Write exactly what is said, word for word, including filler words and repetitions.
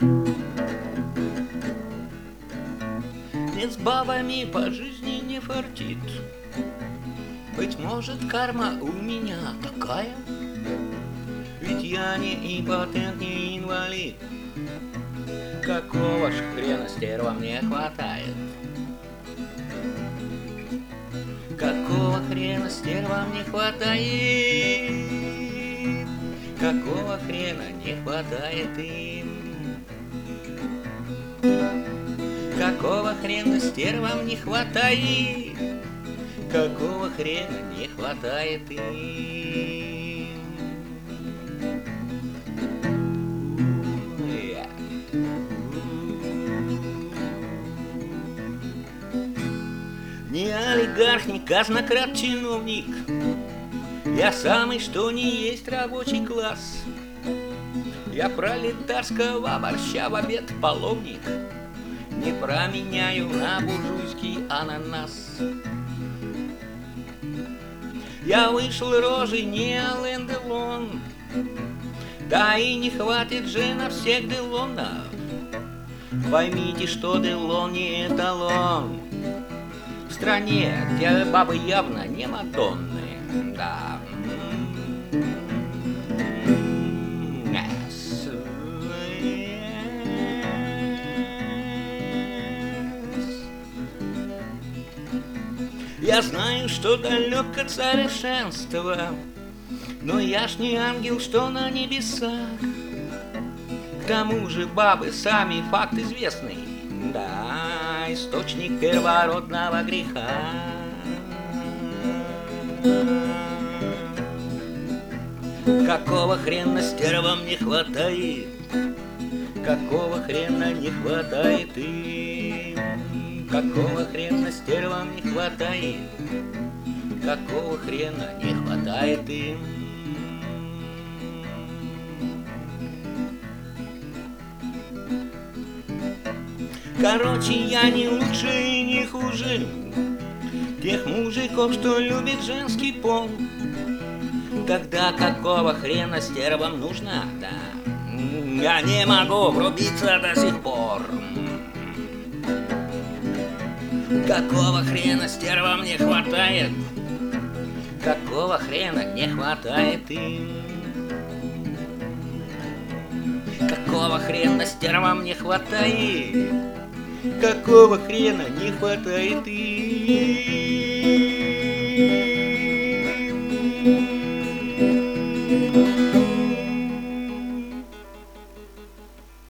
Нет, с бабами по жизни не фартит. Быть может, карма у меня такая, ведь я не импотент, не инвалид. Какого ж хрена стерва мне хватает? Какого хрена стерва мне хватает? Какого хрена не хватает им? Какого хрена стервам не хватает? Какого хрена не хватает им? Не олигарх, не казнократ, чиновник. Я самый что ни есть рабочий класс. Я пролетарского борща в обед половник. Не променяю на буржуйский ананас. Я вышел рожей не Ален Делон, да и не хватит же на всех Делонов. Поймите, что Делон не эталон в стране, где бабы явно не Мадонны. Да. Я знаю, что далек от совершенства, но я ж не ангел, что на небесах. К тому же бабы сами факт известный, да, источник первородного греха. Какого хрена стервам не хватает? Какого хрена не хватает им? Какого хрена стервам не хватает? Какого хрена не хватает им? Короче, я не лучше и не хуже тех мужиков, что любят женский пол. Тогда какого хрена стервам нужно? Да, я не могу врубиться до сих пор. Какого хрена стервам не хватает? Какого хрена не хватает им? Какого хрена стервам не хватает? Какого хрена не хватает им?